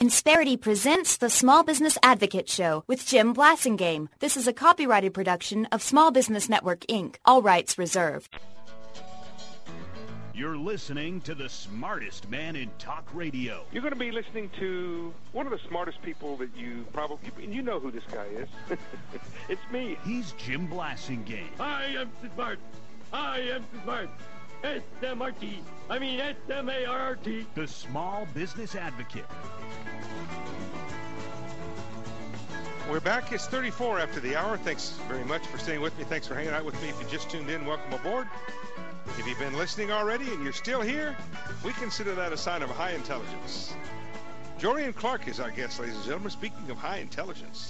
Insperity presents the Small Business Advocate Show with Jim Blasingame. This is a copyrighted production of Small Business Network, Inc. All rights reserved. You're listening to the smartest man in talk radio. You're going to be listening to one of the smartest people that you know who this guy is. It's me. He's Jim Blasingame. I am smart. I am smart. S-M-R-T. I mean S-M-A-R-R-T. The Small Business Advocate. We're back. It's 34 after the hour. Thanks very much for staying with me. Thanks for hanging out with me. If you just tuned in, welcome aboard. If you've been listening already and you're still here, we consider that a sign of high intelligence. Jorian Clark is our guest, ladies and gentlemen. Speaking of high intelligence,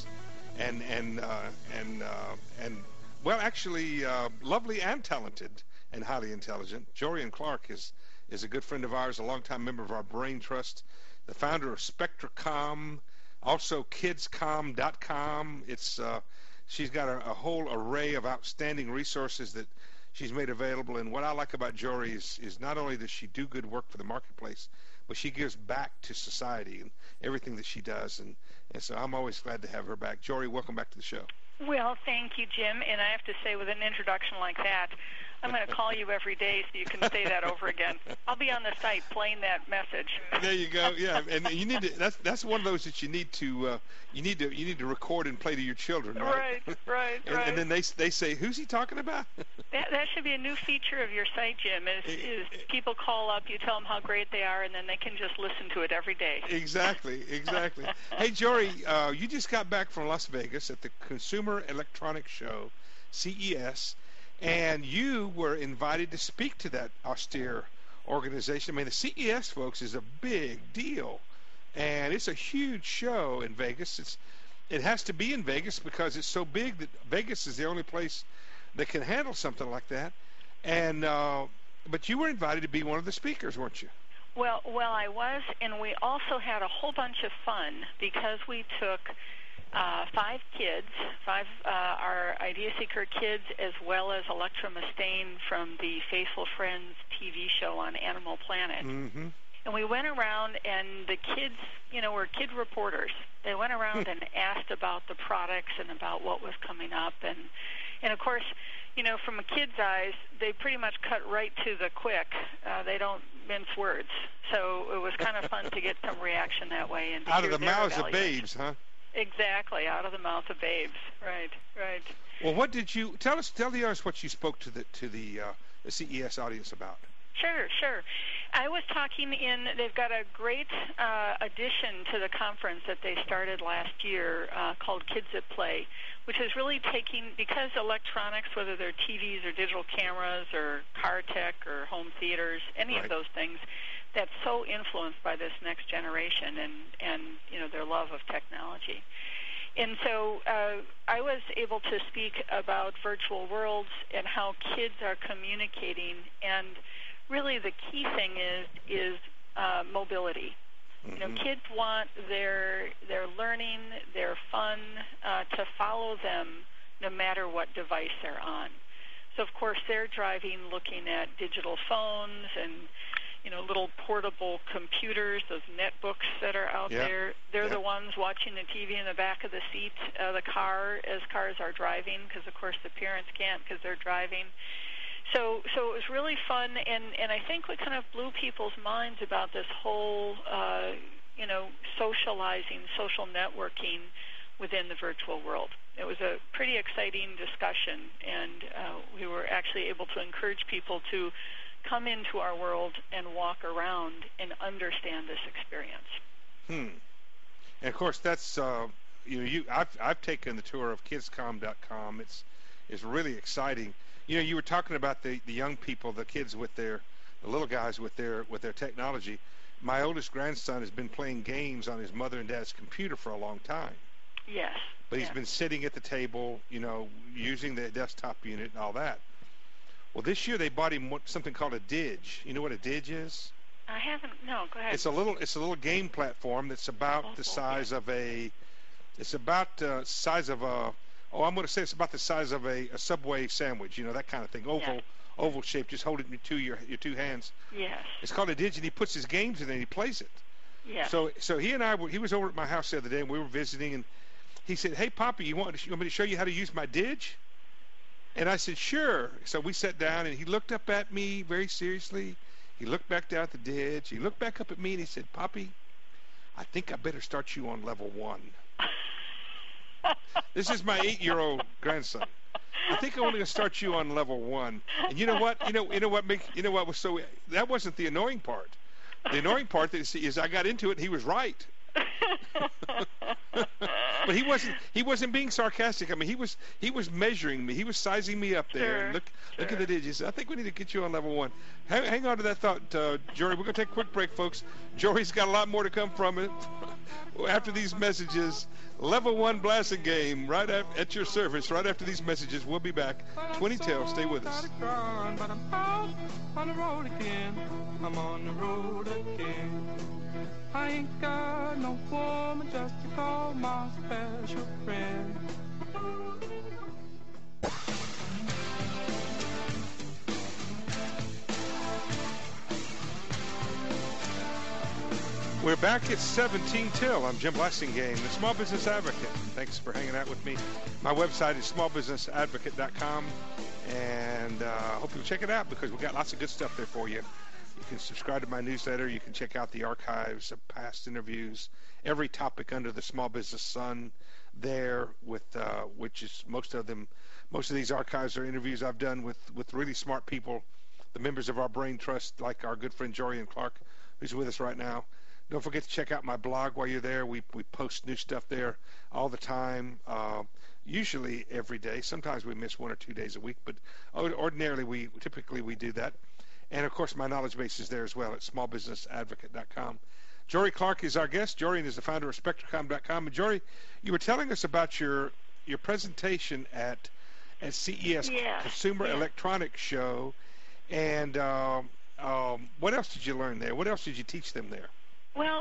lovely and talented and highly intelligent. Jorian Clark is a good friend of ours, a longtime member of our Brain Trust, the founder of SpectraCom, also kidscom.com. She's got a whole array of outstanding resources that she's made available. And what I like about Jory is not only does she do good work for the marketplace, but she gives back to society and everything that she does. And so I'm always glad to have her back. Jory, welcome back to the show. Well, thank you, Jim. And I have to say, with an introduction like that, I'm going to call you every day so you can say that over again. I'll be on the site playing that message. There you go. Yeah, and you need to. That's one of those that you need to record and play to your children. Right. Right. And then they say, "Who's he talking about?" That should be a new feature of your site, Jim. Is people call up, you tell them how great they are, and then they can just listen to it every day. Exactly. Hey, Jory, you just got back from Las Vegas at the Consumer Electronics Show, CES. And you were invited to speak to that austere organization. I mean, the CES, folks, is a big deal. And it's a huge show in Vegas. It has to be in Vegas because it's so big that Vegas is the only place that can handle something like that. And but you were invited to be one of the speakers, weren't you? Well, I was, and we also had a whole bunch of fun because we took five our Idea Seeker kids, as well as Electra Mustaine from the Faithful Friends TV show on Animal Planet. Mm-hmm. And we went around, and the kids, were kid reporters. They went around and asked about the products and about what was coming up. And of course, from a kid's eyes, they pretty much cut right to the quick. They don't mince words. So it was kind of fun to get some reaction that way. And out of the mouths of babes, huh? Exactly, out of the mouth of babes. Right. Well, what did you tell the audience what you spoke to the CES audience about? Sure. I was talking they've got a great addition to the conference that they started last year called Kids at Play, which is really because electronics, whether they're TVs or digital cameras or car tech or home theaters, any of those things, that's so influenced by this next generation and their love of technology. And so I was able to speak about virtual worlds and how kids are communicating, and really the key thing is mobility. Mm-hmm. Kids want their learning, their fun to follow them no matter what device they're on. So of course they're driving, looking at digital phones and little portable computers, those netbooks that are out there. They're the ones watching the TV in the back of the seat of the car as cars are driving, because of course the parents can't because they're driving. So it was really fun, and I think we kind of blew people's minds about this whole, socializing, social networking within the virtual world. It was a pretty exciting discussion, and we were actually able to encourage people to come into our world and walk around and understand this experience. And of course, that's I've taken the tour of kidscom.com. It's really exciting. You were talking about the young people, the kids the little guys with their technology. My oldest grandson has been playing games on his mother and dad's computer for a long time. Yes. But he's been sitting at the table, using the desktop unit and all that. Well, this year they bought him something called a Didge. You know what a Didge is? I haven't. No, go ahead. It's a little game platform that's about the size of a. It's about size of a. Oh, I'm going to say it's about the size of a Subway sandwich. That kind of thing. Oval shape. Just hold it in your two hands. Yes. It's called a Didge, and he puts his games in it and he plays it. Yeah. So he and I he was over at my house the other day, and we were visiting, and he said, "Hey, Poppy, you want me to show you how to use my Didge?" And I said, "Sure." So we sat down, and he looked up at me very seriously. He looked back down at the Didge. He looked back up at me, and he said, "Poppy, I think I better start you on level 1." This is my 8-year-old grandson. I think I'm going to start you on level 1. And you know what? What was so? That wasn't the annoying part. The annoying part is I got into it, and he was right. But he wasn't being sarcastic. I mean, he was measuring me. He was sizing me up there. Sure, Look at the digits. I think we need to get you on level 1. Hang on to that thought, Jory. We're going to take a quick break, folks. Jory's got a lot more to come from it after these messages. Level 1 blasting game right at your service. Right after these messages, we'll be back. 2010. Stay with us. But I'm out on the road again. I'm on the road again. I ain't got no woman just to call my special friend. We're back at 17 till. I'm Jim Blasingame, the Small Business Advocate. Thanks for hanging out with me. My website is smallbusinessadvocate.com, and I hope you'll check it out because we've got lots of good stuff there for you. You can subscribe to my newsletter. You can check out the archives of past interviews, every topic under the small business sun there, with which is most of these archives are interviews I've done with really smart people, the members of our Brain Trust, like our good friend Jorian Clark, who's with us right now. Don't forget to check out my blog while you're there. We post new stuff there all the time, usually every day. Sometimes we miss 1 or 2 days a week, but ordinarily we do that. And, of course, my knowledge base is there as well at smallbusinessadvocate.com. Jory Clark is our guest. Jory is the founder of Spectracom.com. And, Jory, you were telling us about your presentation at CES, Consumer Electronics Show. And what else did you learn there? What else did you teach them there? Well,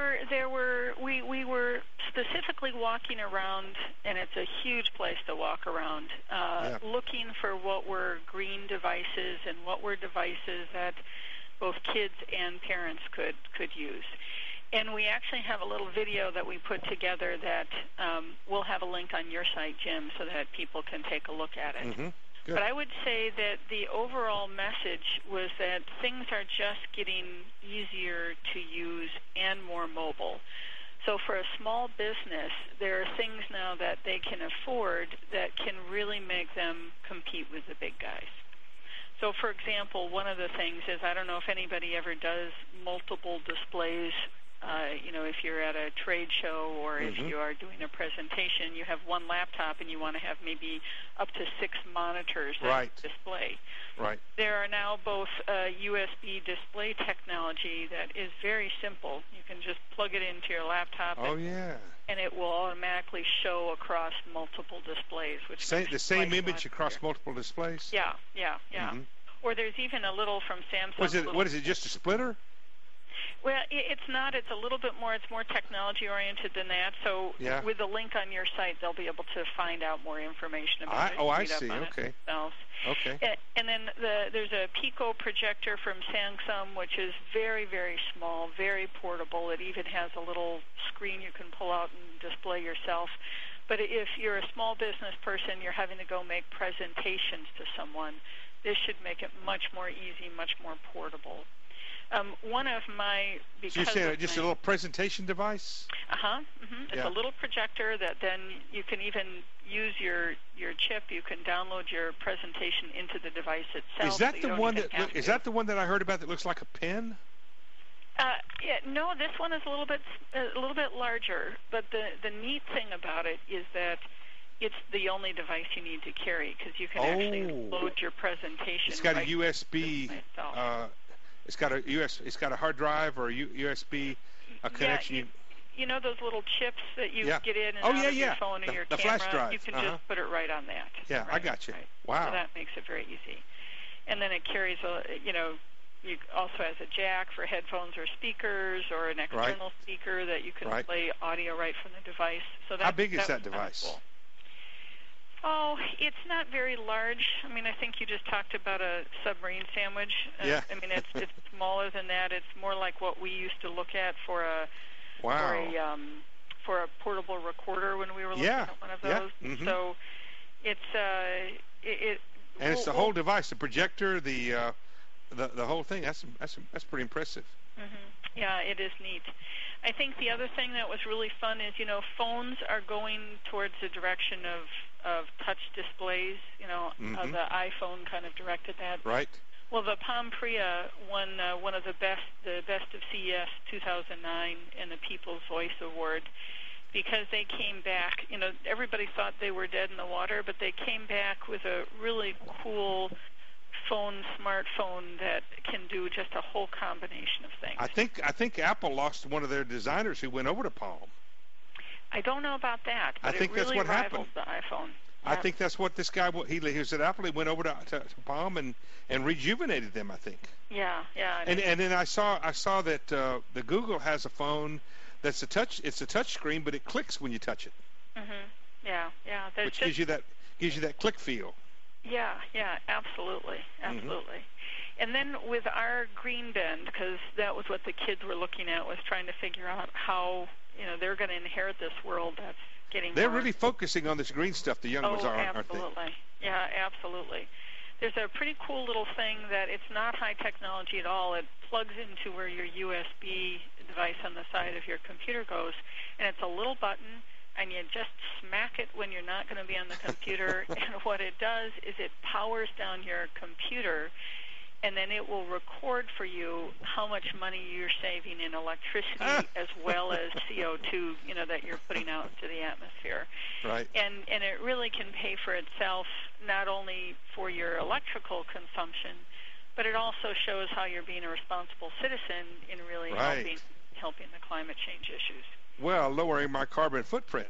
we were specifically walking around, and it's a huge place to walk around, looking for what were green devices and what were devices that both kids and parents could use. And we actually have a little video that we put together that we'll have a link on your site, Jim, so that people can take a look at it. Mm-hmm. Good. But I would say that the overall message was that things are just getting easier to use and more mobile. So for a small business, there are things now that they can afford that can really make them compete with the big guys. So, for example, one of the things is, I don't know if anybody ever does multiple displays. If you're at a trade show or if you are doing a presentation, you have one laptop and you want to have maybe up to 6 monitors that display. Right. There are now both USB display technology that is very simple. You can just plug it into your laptop. And it will automatically show across multiple displays. Which the same image across multiple displays? Yeah. Mm-hmm. Or there's even a little from Samsung. What is it, just a splitter? Well, it's not. It's a little bit more. It's more technology-oriented than that. So with the link on your site, they'll be able to find out more information about it. I see. Okay. Okay. And then there's a Pico projector from Samsung, which is very, very small, very portable. It even has a little screen you can pull out and display yourself. But if you're a small business person, you're having to go make presentations to someone, this should make it much more easy, much more portable. One of my... So you're saying just a little presentation device? It's a little projector that then you can even use your chip. You can download your presentation into the device itself. Is that the one that I heard about that looks like a pen? No, this one is a little bit larger. But the neat thing about it is that it's the only device you need to carry because you can actually load your presentation. It's got a USB. It's got a hard drive or a USB connection. You know those little chips that you get in and out of your phone or your camera? Flash drive. You can just put it right on that. Yeah, I got you. Right. Wow. So that makes it very easy. And then it carries you also has a jack for headphones or speakers or an external speaker that you can play audio right from the device. So how big is that device? Cool. Oh, it's not very large. I mean, I think you just talked about a submarine sandwich. Yeah. I mean, it's smaller than that. It's more like what we used to look at for a Wow. for a portable recorder when we were looking at one of those. Yeah. Mm-hmm. So it's and it's the whole device, the projector, the whole thing. That's pretty impressive. Mm-hmm. Yeah, it is neat. I think the other thing that was really fun is, phones are going towards the direction of touch displays. Mm-hmm. The iPhone kind of directed that. Right. Well, the Palm Pre-A won one of the best of CES 2009 in the People's Voice Award because they came back. Everybody thought they were dead in the water, but they came back with a really cool smartphone that can do just a whole combination of things. I think Apple lost one of their designers who went over to Palm. I don't know about that, but I think it really that's what rivals happened. The iPhone. I think that's what this guy he was at Apple. He went over to Palm and rejuvenated them, I think. Yeah. And then I saw that the Google has a phone that's a touch screen, but it clicks when you touch it. Mm-hmm. Yeah. Which gives you that click feel. Yeah, absolutely. Mm-hmm. And then with our Green Bend, because that was what the kids were looking at, was trying to figure out how they're going to inherit this world that's getting. They're really focusing on this green stuff. The young ones are, aren't they? Absolutely. Yeah, absolutely. There's a pretty cool little thing that it's not high technology at all. It plugs into where your USB device on the side of your computer goes, and it's a little button. And you just smack it when you're not going to be on the computer. And what it does is it powers down your computer, and then it will record for you how much money you're saving in electricity as well as CO2, that you're putting out into the atmosphere. Right. And it really can pay for itself not only for your electrical consumption, but it also shows how you're being a responsible citizen in really helping the climate change issues. Well, lowering my carbon footprint.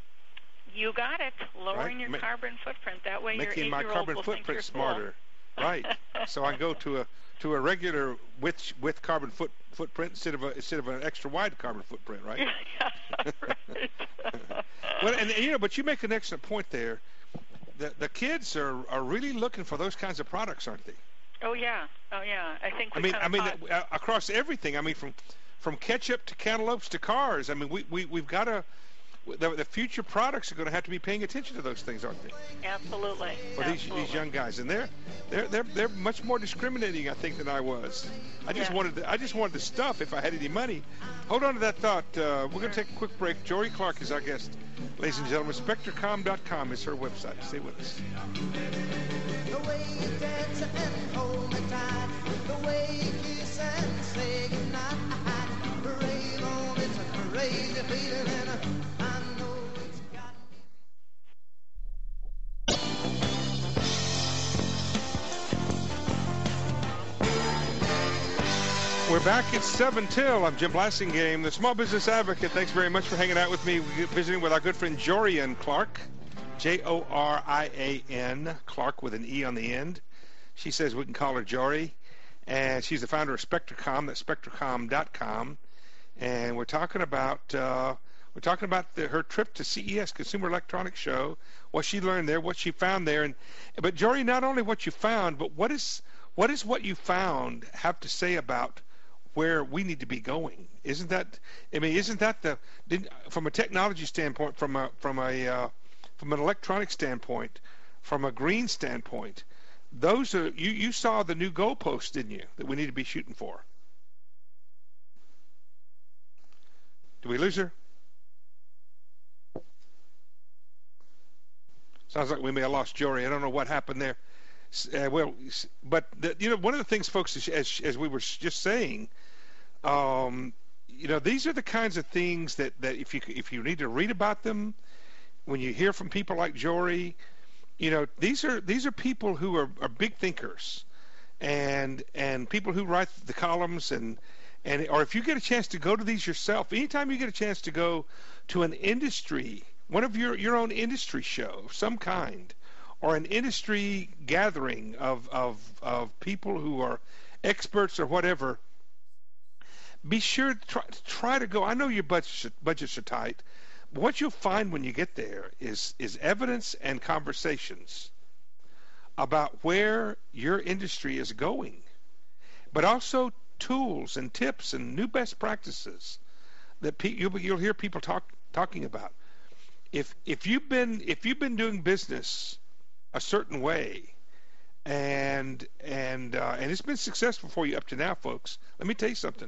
You got it. Lowering your carbon footprint. That way your 8-year-old making my carbon will footprint think you're smarter. Cool. Right. So I go to a regular with carbon footprint instead of an extra wide carbon footprint, right? Yeah, right. Well, and but you make an excellent point there. The kids are really looking for those kinds of products, aren't they? Oh yeah. I think. Across everything. I mean, from ketchup to cantaloupes to cars. I mean, we've got to. The future products are going to have to be paying attention to those things, aren't they? Absolutely. For these young guys, and they're much more discriminating, I think, than I was. I just wanted the stuff if I had any money. Hold on to that thought. We're going to take a quick break. Jory Clark is our guest, ladies and gentlemen. SpectreCom.com is her website. Stay with us. The way you dance and hold me tight, the way you kiss and say goodnight. Parade on, it's a crazy feeling, and I know it's got me. We're back at 7 till. I'm Jim Blasingame, the Small Business Advocate. Thanks very much for hanging out with me. We're visiting with our good friend Jorian Clark, Jorian, Clark with an E on the end. She says we can call her Jory, and she's the founder of SpectreCom. That's SpectreCom.com, and we're talking about her trip to CES, Consumer Electronics Show, what she learned there, what she found there, but Jory, not only what you found, but what is what you found have to say about where we need to be going? Isn't that from a technology standpoint, from an electronic standpoint, from a green standpoint, those are you saw the new goalposts, didn't you, that we need to be shooting for? Did we lose her? Sounds like we may have lost Jory. I don't know what happened there. But one of the things, folks, as we were just saying, these are the kinds of things that if you need to read about them, when you hear from people like Jory, these are people who are big thinkers, and people who write the columns or if you get a chance to go to these yourself, anytime you get a chance to go to an industry, one of your own industry show of some kind, or an industry gathering of people who are experts or whatever, be sure to try to go. I know your budgets are tight, what you'll find when you get there is evidence and conversations about where your industry is going, but also tools and tips and new best practices that you'll hear people talking about. If you've been doing business a certain way, and it's been successful for you up to now, folks, let me tell you something.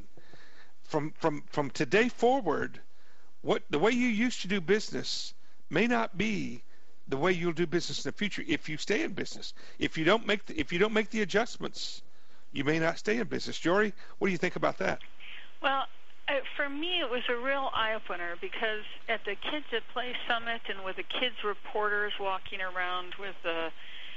From today forward, the way you used to do business may not be the way you'll do business in the future if you stay in business. If you don't make the adjustments, you may not stay in business. Jory, what do you think about that? Well, for me, it was a real eye-opener because at the Kids at Play Summit and with the kids reporters walking around with the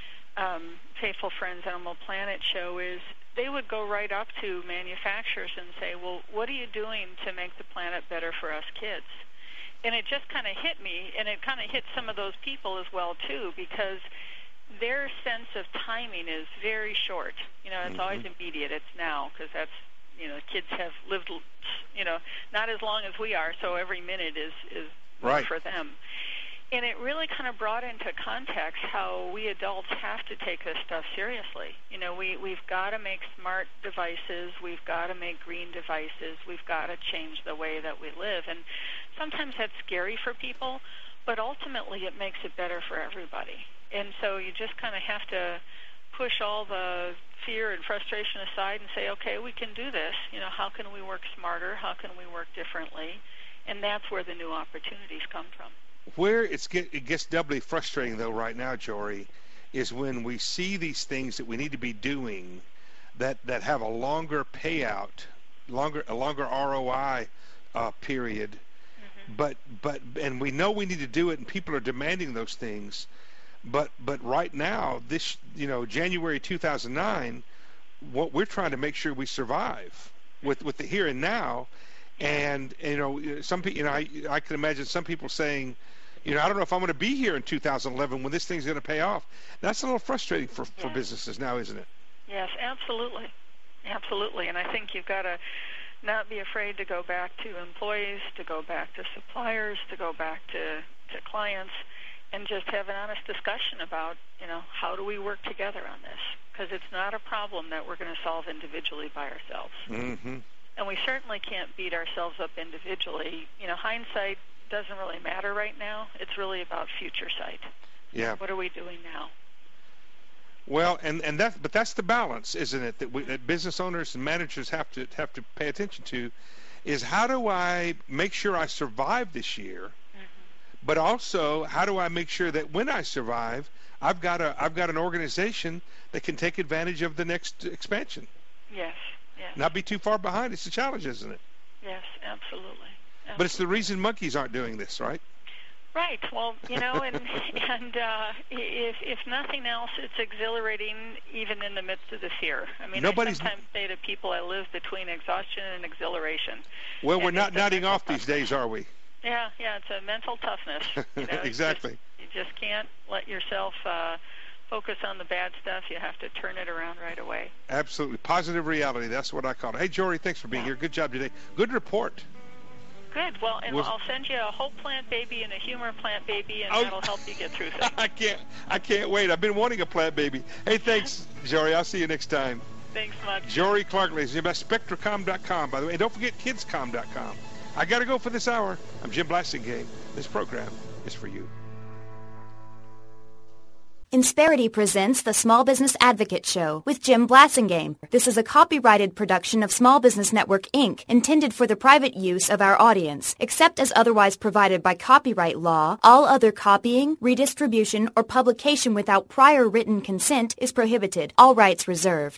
Faithful Friends Animal Planet show is they would go right up to manufacturers and say, well, what are you doing to make the planet better for us kids? And it just kind of hit me, and it kind of hit some of those people as well, too, because their sense of timing is very short. It's always immediate. It's now, because that's, kids have lived, not as long as we are, so every minute is right for them. And it really kind of brought into context how we adults have to take this stuff seriously. We've got to make smart devices. We've got to make green devices. We've got to change the way that we live. And sometimes that's scary for people, but ultimately it makes it better for everybody. And so you just kind of have to push all the fear and frustration aside and say, okay, we can do this. How can we work smarter? How can we work differently? And that's where the new opportunities come from. Where it gets doubly frustrating, though, right now, Jory, is when we see these things that we need to be doing that have a longer payout, a longer ROI period, but and we know we need to do it, and people are demanding those things. But right now, this January 2009, what we're trying to make sure we survive with the here and now, and some people, I can imagine some people saying, I don't know if I'm going to be here in 2011 when this thing's going to pay off. That's a little frustrating for businesses now, isn't it? Yes, absolutely. Absolutely. And I think you've got to not be afraid to go back to employees, to go back to suppliers, to go back to clients, and just have an honest discussion about, how do we work together on this? Because it's not a problem that we're going to solve individually by ourselves. Mm-hmm. And we certainly can't beat ourselves up individually. Hindsight doesn't really matter right now. It's really about future sight. Yeah. What are we doing now? Well, but that's the balance, isn't it? That business owners and managers have to pay attention to, is how do I make sure I survive this year, but also how do I make sure that when I survive, I've got an organization that can take advantage of the next expansion. Yes. Yes. Not be too far behind. It's a challenge, isn't it? Yes, absolutely. But it's the reason monkeys aren't doing this, right? Right. Well, and if nothing else, it's exhilarating even in the midst of the fear. I mean, I sometimes say to people, I live between exhaustion and exhilaration. Well, we're not nodding off these days, are we? Yeah, it's a mental toughness. Exactly. You just can't let yourself focus on the bad stuff. You have to turn it around right away. Absolutely. Positive reality. That's what I call it. Hey, Jory, thanks for being here. Good job today. Good report. Good. Well, and I'll send you a hope plant baby and a humor plant baby, and that'll help you get through things. I can't wait. I've been wanting a plant baby. Hey, thanks, Jory. I'll see you next time. Thanks much. Jory Clark, ladies and gentlemen. SpectraCom.com, by the way. And don't forget KidsCom.com. I got to go for this hour. I'm Jim Blasingame. This program is for you. Insperity presents the Small Business Advocate Show with Jim Blasingame. This is a copyrighted production of Small Business Network, Inc., intended for the private use of our audience. Except as otherwise provided by copyright law, all other copying, redistribution, or publication without prior written consent is prohibited. All rights reserved.